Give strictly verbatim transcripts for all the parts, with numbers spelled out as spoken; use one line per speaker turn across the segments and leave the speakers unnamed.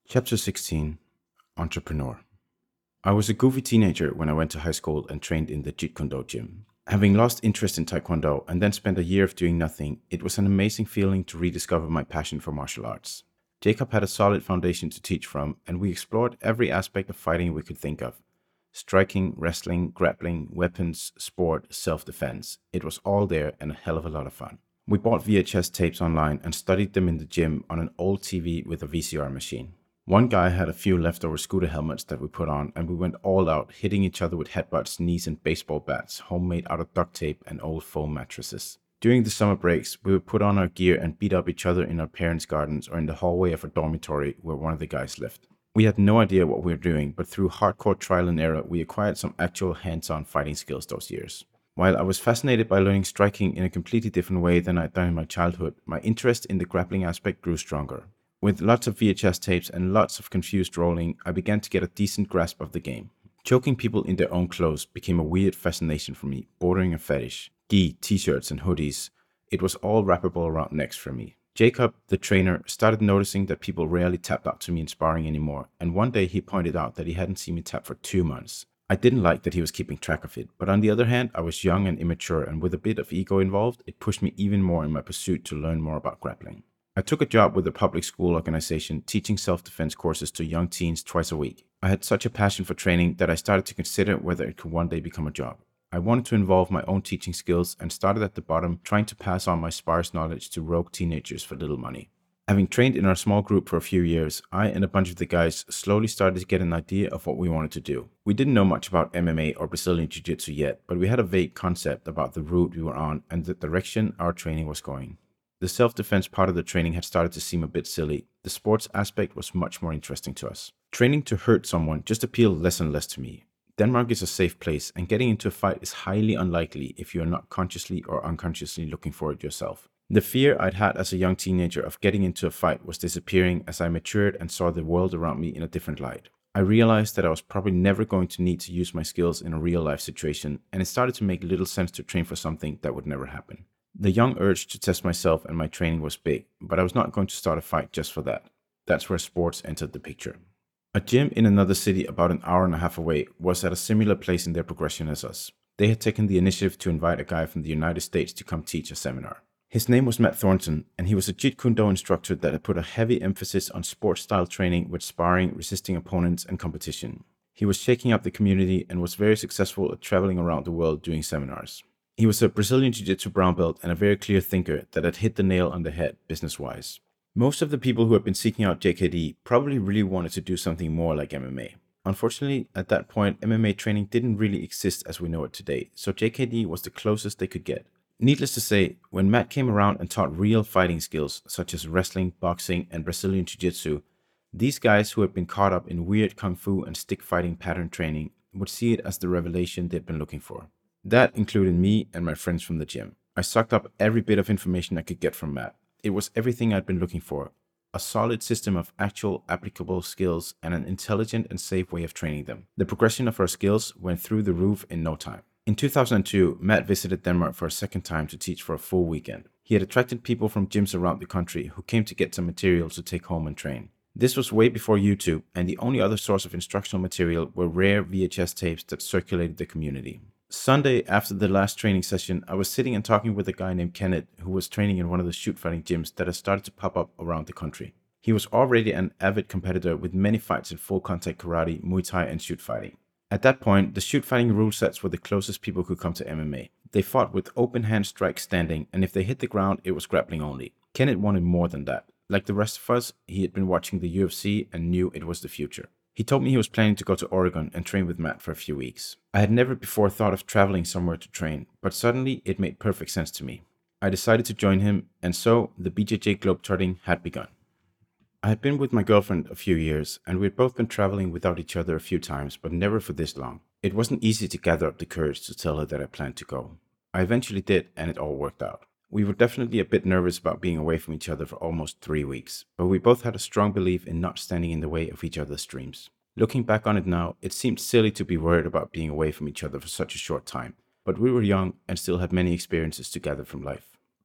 Chapter sixteen Entrepreneur. I was a goofy teenager when I went to high school and trained in the Jeet Kune Do gym. Having lost interest in Taekwondo and then spent a year of doing nothing, it was an amazing feeling to rediscover my passion for martial arts. Jacob had a solid foundation to teach from, and we explored every aspect of fighting we could think of: striking, wrestling, grappling, weapons, sport, self defense. It was all there and a hell of a lot of fun. We bought V H S tapes online and studied them in the gym on an old T V with a V C R machine. One guy had a few leftover scooter helmets that we put on, and we went all out, hitting each other with headbutts, knees, and baseball bats, homemade out of duct tape and old foam mattresses. During the summer breaks, we would put on our gear and beat up each other in our parents' gardens or in the hallway of a dormitory where one of the guys lived. We had no idea what we were doing, but through hardcore trial and error, we acquired some actual hands-on fighting skills those years. While I was fascinated by learning striking in a completely different way than I'd done in my childhood, my interest in the grappling aspect grew stronger. With lots of V H S tapes and lots of confused rolling, I began to get a decent grasp of the game. Choking people in their own clothes became a weird fascination for me, bordering a fetish. Gi, t-shirts, and hoodies. It was all wrappable around necks for me. Jacob, the trainer, started noticing that people rarely tapped out to me in sparring anymore, and one day he pointed out that he hadn't seen me tap for two months. I didn't like that he was keeping track of it, but on the other hand, I was young and immature, and with a bit of ego involved, it pushed me even more in my pursuit to learn more about grappling. I took a job with a public school organization teaching self-defense courses to young teens twice a week. I had such a passion for training that I started to consider whether it could one day become a job. I wanted to involve my own teaching skills and started at the bottom, trying to pass on my sparse knowledge to rogue teenagers for little money. Having trained in our small group for a few years, I and a bunch of the guys slowly started to get an idea of what we wanted to do. We didn't know much about M M A or Brazilian Jiu-Jitsu yet, but we had a vague concept about the route we were on and the direction our training was going. The self-defense part of the training had started to seem a bit silly. The sports aspect was much more interesting to us. Training to hurt someone just appealed less and less to me. Denmark is a safe place, and getting into a fight is highly unlikely if you are not consciously or unconsciously looking for it yourself. The fear I'd had as a young teenager of getting into a fight was disappearing as I matured and saw the world around me in a different light. I realized that I was probably never going to need to use my skills in a real-life situation, and it started to make little sense to train for something that would never happen. The young urge to test myself and my training was big, but I was not going to start a fight just for that. That's where sports entered the picture. A gym in another city about an hour and a half away was at a similar place in their progression as us. They had taken the initiative to invite a guy from the United States to come teach a seminar. His name was Matt Thornton, and he was a Jeet Kune Do instructor that had put a heavy emphasis on sports-style training with sparring, resisting opponents, and competition. He was shaking up the community and was very successful at traveling around the world doing seminars. He was a Brazilian Jiu-Jitsu brown belt and a very clear thinker that had hit the nail on the head business-wise. Most of the people who had been seeking out J K D probably really wanted to do something more like M M A. Unfortunately, at that point, M M A training didn't really exist as we know it today, so J K D was the closest they could get. Needless to say, when Matt came around and taught real fighting skills such as wrestling, boxing, and Brazilian Jiu-Jitsu, these guys who had been caught up in weird kung fu and stick fighting pattern training would see it as the revelation they'd been looking for. That included me and my friends from the gym. I sucked up every bit of information I could get from Matt. It was everything I'd been looking for: a solid system of actual applicable skills and an intelligent and safe way of training them. The progression of our skills went through the roof in no time. In two thousand two, Matt visited Denmark for a second time to teach for a full weekend. He had attracted people from gyms around the country who came to get some material to take home and train. This was way before YouTube, and the only other source of instructional material were rare V H S tapes that circulated the community. Sunday, after the last training session, I was sitting and talking with a guy named Kenneth who was training in one of the shoot fighting gyms that had started to pop up around the country. He was already an avid competitor with many fights in full contact karate, Muay Thai, and shoot fighting. At that point, the shoot fighting rule sets were the closest people could come to M M A. They fought with open hand strikes standing, and if they hit the ground, it was grappling only. Kenneth wanted more than that. Like the rest of us, he had been watching the U F C and knew it was the future. He told me he was planning to go to Oregon and train with Matt for a few weeks. I had never before thought of traveling somewhere to train, but suddenly it made perfect sense to me. I decided to join him, and so the B J J globetrotting had begun. I had been with my girlfriend a few years, and we had both been traveling without each other a few times, but never for this long. It wasn't easy to gather up the courage to tell her that I planned to go. I eventually did, and it all worked out. We were definitely a bit nervous about being away from each other for almost three weeks, but we both had a strong belief in not standing in the way of each other's dreams. Looking back on it now, it seemed silly to be worried about being away from each other for such a short time, but we were young and still had many experiences to gather from life.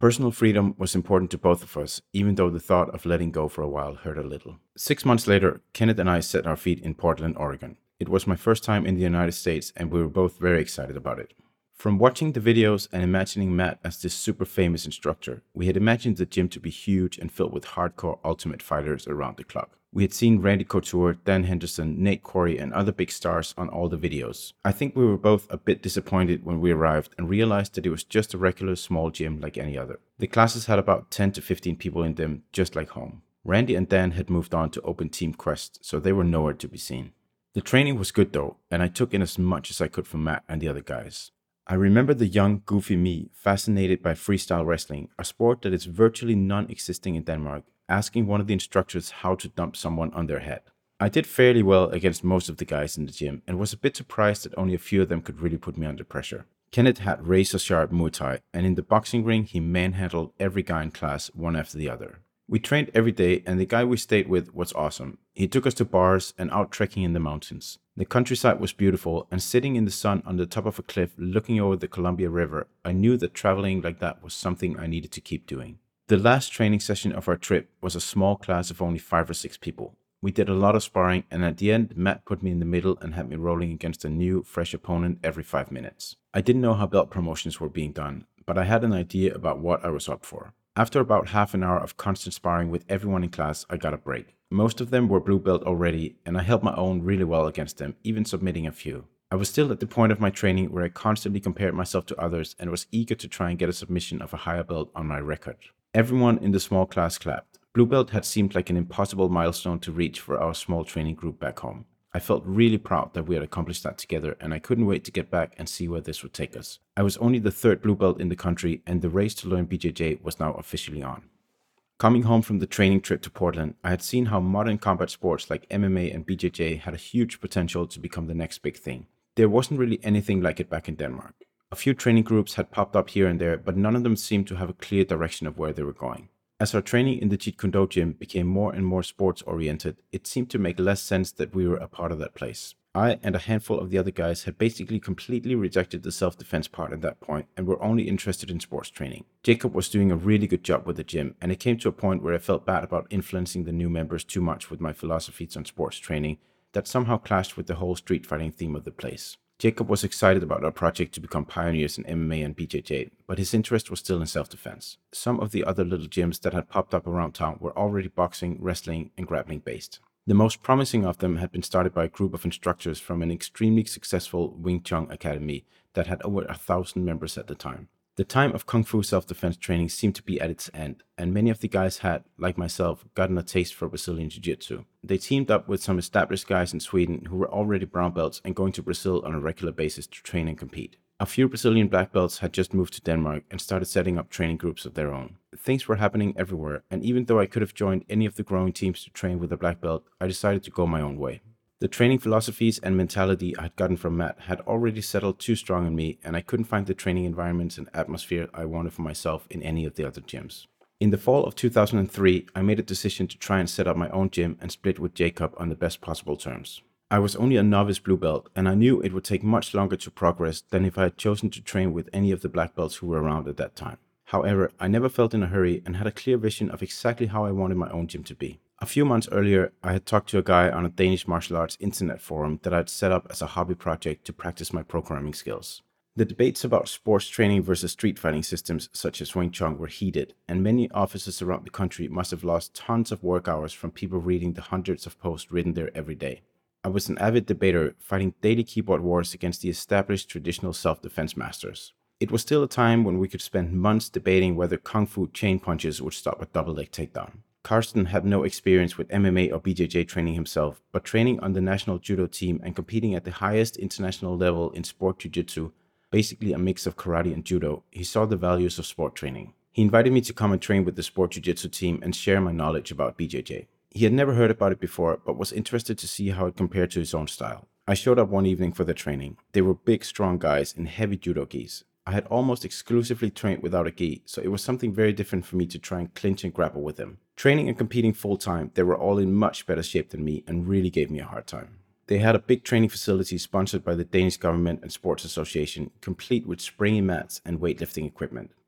Personal freedom was important to both of us, even though the thought of letting go for a while hurt a little. Six months later, Kenneth and I set our feet in Portland, Oregon. It was my first time in the United States, and we were both very excited about it. From watching the videos and imagining Matt as this super famous instructor, we had imagined the gym to be huge and filled with hardcore ultimate fighters around the clock. We had seen Randy Couture, Dan Henderson, Nate Quarry, and other big stars on all the videos. I think we were both a bit disappointed when we arrived and realized that it was just a regular small gym like any other. The classes had about ten to fifteen people in them, just like home. Randy and Dan had moved on to open Team Quest, so they were nowhere to be seen. The training was good though, and I took in as much as I could from Matt and the other guys. I remember the young, goofy me, fascinated by freestyle wrestling, a sport that is virtually non-existing in Denmark, asking one of the instructors how to dump someone on their head. I did fairly well against most of the guys in the gym and was a bit surprised that only a few of them could really put me under pressure. Kenneth had razor-sharp Muay Thai, and in the boxing ring he manhandled every guy in class one after the other. We trained every day, and the guy we stayed with was awesome. He took us to bars and out trekking in the mountains. The countryside was beautiful, and sitting in the sun on the top of a cliff looking over the Columbia River, I knew that traveling like that was something I needed to keep doing. The last training session of our trip was a small class of only five or six people. We did a lot of sparring, and at the end, Matt put me in the middle and had me rolling against a new, fresh opponent every five minutes. I didn't know how belt promotions were being done, but I had an idea about what I was up for. After about half an hour of constant sparring with everyone in class, I got a break. Most of them were blue belt already, and I held my own really well against them, even submitting a few. I was still at the point of my training where I constantly compared myself to others and was eager to try and get a submission of a higher belt on my record. Everyone in the small class clapped. Blue belt had seemed like an impossible milestone to reach for our small training group back home. I felt really proud that we had accomplished that together, and I couldn't wait to get back and see where this would take us. I was only the third blue belt in the country, and the race to learn B J J was now officially on. Coming home from the training trip to Portland, I had seen how modern combat sports like M M A and B J J had a huge potential to become the next big thing. There wasn't really anything like it back in Denmark. A few training groups had popped up here and there, but none of them seemed to have a clear direction of where they were going. As our training in the Jeet Kune Do gym became more and more sports-oriented, it seemed to make less sense that we were a part of that place. I and a handful of the other guys had basically completely rejected the self-defense part at that point and were only interested in sports training. Jacob was doing a really good job with the gym, and it came to a point where I felt bad about influencing the new members too much with my philosophies on sports training that somehow clashed with the whole street fighting theme of the place. Jacob was excited about our project to become pioneers in M M A and B J J, but his interest was still in self-defense. Some of the other little gyms that had popped up around town were already boxing, wrestling, and grappling based. The most promising of them had been started by a group of instructors from an extremely successful Wing Chun academy that had over a thousand members at the time. The time of Kung Fu self-defense training seemed to be at its end, and many of the guys had, like myself, gotten a taste for Brazilian Jiu-Jitsu. They teamed up with some established guys in Sweden who were already brown belts and going to Brazil on a regular basis to train and compete. A few Brazilian black belts had just moved to Denmark and started setting up training groups of their own. Things were happening everywhere, and even though I could have joined any of the growing teams to train with a black belt, I decided to go my own way. The training philosophies and mentality I had gotten from Matt had already settled too strong in me, and I couldn't find the training environments and atmosphere I wanted for myself in any of the other gyms. In the fall of two thousand three, I made a decision to try and set up my own gym and split with Jacob on the best possible terms. I was only a novice blue belt, and I knew it would take much longer to progress than if I had chosen to train with any of the black belts who were around at that time. However, I never felt in a hurry and had a clear vision of exactly how I wanted my own gym to be. A few months earlier, I had talked to a guy on a Danish martial arts internet forum that I had set up as a hobby project to practice my programming skills. The debates about sports training versus street fighting systems such as Wing Chun were heated, and many offices around the country must have lost tons of work hours from people reading the hundreds of posts written there every day. I was an avid debater, fighting daily keyboard wars against the established traditional self-defense masters. It was still a time when we could spend months debating whether Kung Fu chain punches would stop a double-leg takedown. Karsten had no experience with M M A or B J J training himself, but training on the national judo team and competing at the highest international level in sport jiu-jitsu, basically a mix of karate and judo, he saw the values of sport training. He invited me to come and train with the sport jiu-jitsu team and share my knowledge about B J J. He had never heard about it before, but was interested to see how it compared to his own style. I showed up one evening for the training. They were big, strong guys in heavy judo gis. I had almost exclusively trained without a gi, so it was something very different for me to try and clinch and grapple with them. Training and competing full-time, they were all in much better shape than me and really gave me a hard time. They had a big training facility sponsored by the Danish government and sports association, complete with springy mats and weightlifting equipment.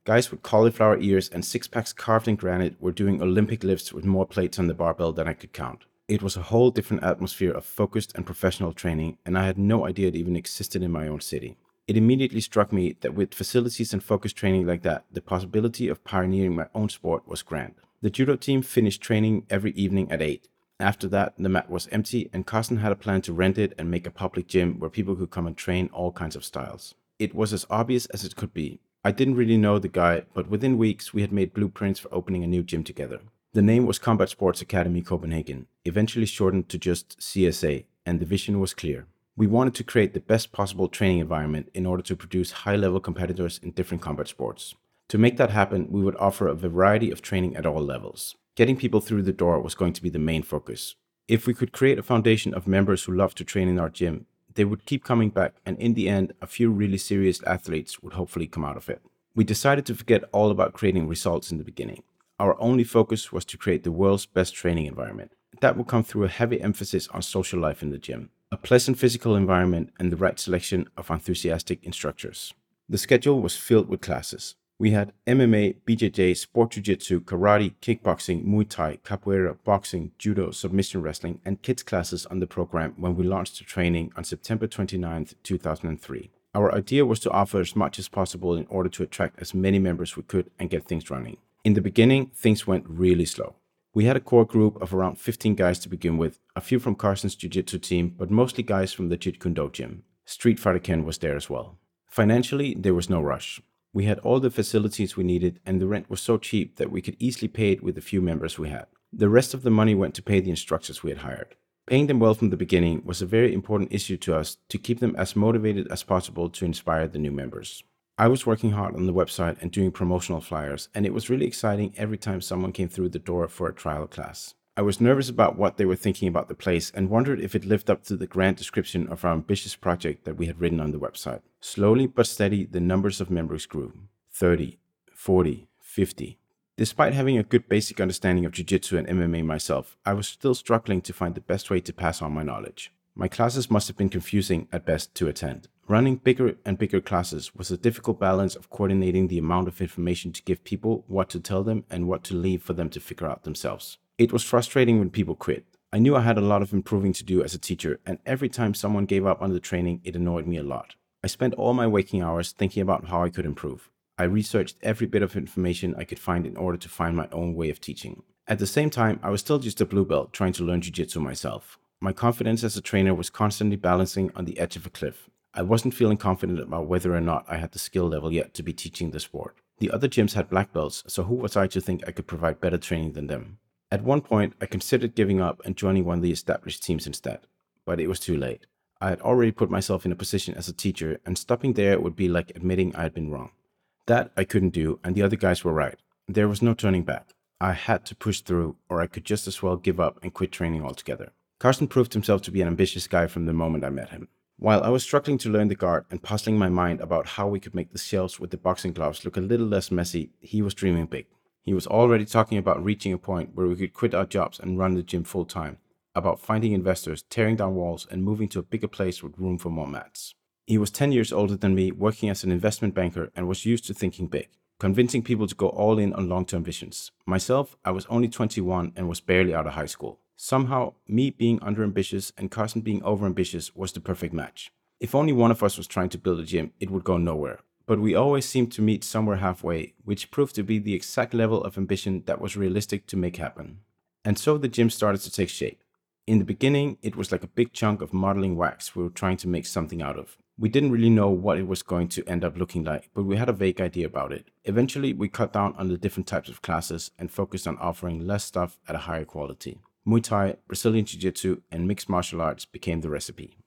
Guys with cauliflower ears and six packs carved in granite were doing Olympic lifts with more plates on the barbell than I could count. It was a whole different atmosphere of focused and professional training, and I had no idea it even existed in my own city. It immediately struck me that with facilities and focused training like that, the possibility of pioneering my own sport was grand. The judo team finished training every evening at eight. After that, the mat was empty, and Carsten had a plan to rent it and make a public gym where people could come and train all kinds of styles. It was as obvious as it could be. I didn't really know the guy, but within weeks we had made blueprints for opening a new gym together. The name was Combat Sports Academy Copenhagen, eventually shortened to just C S A, and the vision was clear. We wanted to create the best possible training environment in order to produce high-level competitors in different combat sports. To make that happen, we would offer a variety of training at all levels. Getting people through the door was going to be the main focus. If we could create a foundation of members who love to train in our gym, they would keep coming back, and in the end, a few really serious athletes would hopefully come out of it. We decided to forget all about creating results in the beginning. Our only focus was to create the world's best training environment. That would come through a heavy emphasis on social life in the gym, a pleasant physical environment, and the right selection of enthusiastic instructors. The schedule was filled with classes. We had M M A, B J J, sport jiu-jitsu, karate, kickboxing, Muay Thai, capoeira, boxing, judo, submission wrestling, and kids classes on the program when we launched the training on September twenty-ninth, two thousand three. Our idea was to offer as much as possible in order to attract as many members as we could and get things running. In the beginning, things went really slow. We had a core group of around fifteen guys to begin with, a few from Carsten's jiu-jitsu team, but mostly guys from the Jeet Kune Do gym. Street Fighter Ken was there as well. Financially, there was no rush. We had all the facilities we needed, and the rent was so cheap that we could easily pay it with the few members we had. The rest of the money went to pay the instructors we had hired. Paying them well from the beginning was a very important issue to us to keep them as motivated as possible to inspire the new members. I was working hard on the website and doing promotional flyers, and it was really exciting every time someone came through the door for a trial class. I was nervous about what they were thinking about the place and wondered if it lived up to the grand description of our ambitious project that we had written on the website. Slowly but steady, the numbers of members grew. thirty, forty, fifty. Despite having a good basic understanding of jiu-jitsu and M M A myself, I was still struggling to find the best way to pass on my knowledge. My classes must have been confusing at best to attend. Running bigger and bigger classes was a difficult balance of coordinating the amount of information to give people, what to tell them, and what to leave for them to figure out themselves. It was frustrating when people quit. I knew I had a lot of improving to do as a teacher, and every time someone gave up on the training, it annoyed me a lot. I spent all my waking hours thinking about how I could improve. I researched every bit of information I could find in order to find my own way of teaching. At the same time, I was still just a blue belt trying to learn jiu-jitsu myself. My confidence as a trainer was constantly balancing on the edge of a cliff. I wasn't feeling confident about whether or not I had the skill level yet to be teaching the sport. The other gyms had black belts, so who was I to think I could provide better training than them? At one point, I considered giving up and joining one of the established teams instead, but it was too late. I had already put myself in a position as a teacher, and stopping there would be like admitting I had been wrong. That I couldn't do, and the other guys were right. There was no turning back. I had to push through, or I could just as well give up and quit training altogether. Carsten proved himself to be an ambitious guy from the moment I met him. While I was struggling to learn the guard and puzzling my mind about how we could make the shelves with the boxing gloves look a little less messy, he was dreaming big. He was already talking about reaching a point where we could quit our jobs and run the gym full time, about finding investors, tearing down walls, and moving to a bigger place with room for more mats. He was ten years older than me, working as an investment banker, and was used to thinking big, convincing people to go all in on long-term visions. Myself, I was only twenty-one and was barely out of high school. Somehow, me being under-ambitious and Carsten being over-ambitious was the perfect match. If only one of us was trying to build a gym, it would go nowhere. But we always seemed to meet somewhere halfway, which proved to be the exact level of ambition that was realistic to make happen. And so the gym started to take shape. In the beginning, it was like a big chunk of modeling wax we were trying to make something out of. We didn't really know what it was going to end up looking like, but we had a vague idea about it. Eventually, we cut down on the different types of classes and focused on offering less stuff at a higher quality. Muay Thai, Brazilian Jiu-Jitsu, and mixed martial arts became the recipe.